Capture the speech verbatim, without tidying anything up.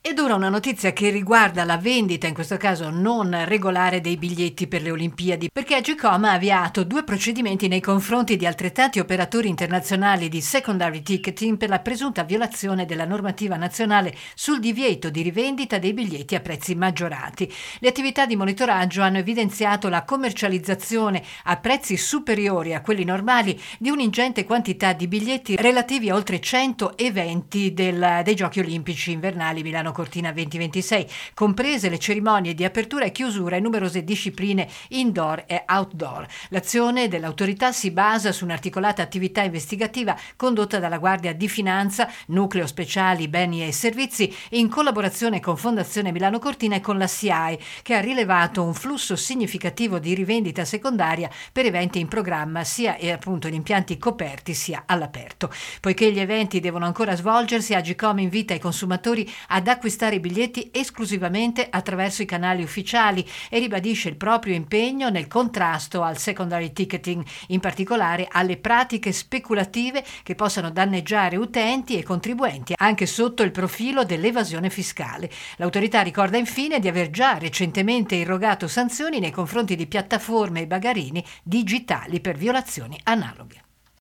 Ed ora una notizia che riguarda la vendita, in questo caso non regolare, dei biglietti per le Olimpiadi, perché Agcom ha avviato due procedimenti nei confronti di altrettanti operatori internazionali di secondary ticketing per la presunta violazione della normativa nazionale sul divieto di rivendita dei biglietti a prezzi maggiorati. Le attività di monitoraggio hanno evidenziato la commercializzazione a prezzi superiori a quelli normali di un'ingente quantità di biglietti relativi a oltre cento eventi del, dei Giochi Olimpici Invernali Milano Cortina duemilaventisei, comprese le cerimonie di apertura e chiusura in numerose discipline indoor e outdoor. L'azione dell'autorità si basa su un'articolata attività investigativa condotta dalla Guardia di Finanza, Nucleo Speciali Beni e Servizi, in collaborazione con Fondazione Milano Cortina e con la S I A E, che ha rilevato un flusso significativo di rivendita secondaria per eventi in programma sia e appunto in impianti coperti sia all'aperto. Poiché gli eventi devono ancora svolgersi, Agcom invita i consumatori ad acquistare i biglietti esclusivamente attraverso i canali ufficiali e ribadisce il proprio impegno nel contrasto al secondary ticketing, in particolare alle pratiche speculative che possano danneggiare utenti e contribuenti anche sotto il profilo dell'evasione fiscale. L'autorità ricorda infine di aver già recentemente irrogato sanzioni nei confronti di piattaforme e bagarini digitali per violazioni analoghe.